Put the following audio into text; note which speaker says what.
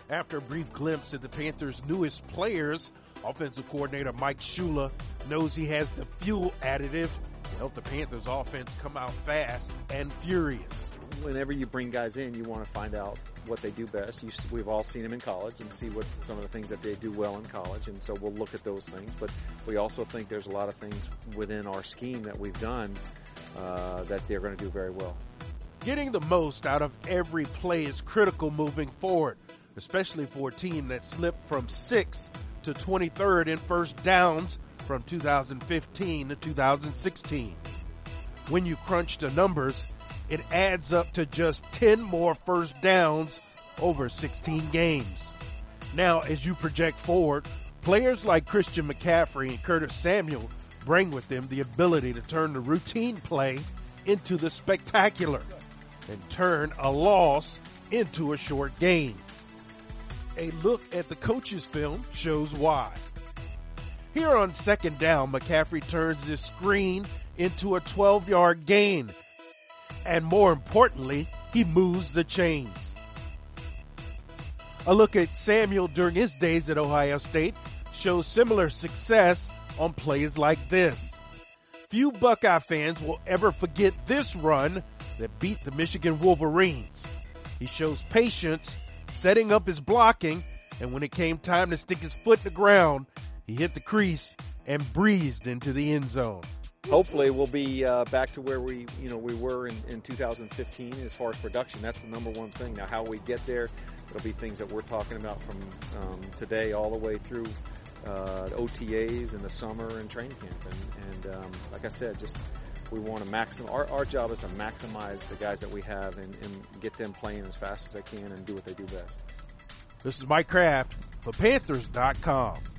Speaker 1: After a brief glimpse at the Panthers' newest players, offensive coordinator Mike Shula knows he has the fuel additive to help the Panthers' offense come out fast and furious.
Speaker 2: Whenever you bring guys in, you want to find out what they do best. We've all seen them in college and see what some of the things that they do well in college, and so we'll look at those things. But we also think there's a lot of things within our scheme that we've done that they're going to do very well.
Speaker 1: Getting the most out of every play is critical moving forward, especially for a team that slipped from 6th to 23rd in first downs from 2015 to 2016. When you crunch the numbers, it adds up to just 10 more first downs over 16 games. Now, as you project forward, players like Christian McCaffrey and Curtis Samuel bring with them the ability to turn the routine play into the spectacular and turn a loss into a short gain. A look at the coach's film shows why. Here on second down, McCaffrey turns this screen into a 12-yard gain. And more importantly, he moves the chains. A look at Samuel during his days at Ohio State shows similar success on plays like this. Few Buckeye fans will ever forget this run that beat the Michigan Wolverines. He shows patience, setting up his blocking, and when it came time to stick his foot in the ground, he hit the crease and breezed into the end zone.
Speaker 2: Hopefully we'll be back to where we were in 2015 as far as production. That's the number one thing. Now, how we get there, it'll be things that we're talking about from today all the way through OTAs in the summer and training camp. And like I said, just we want to maximize. Our job is to maximize the guys that we have and get them playing as fast as they can and do what they do best.
Speaker 1: This is Mike Kraft for Panthers.com.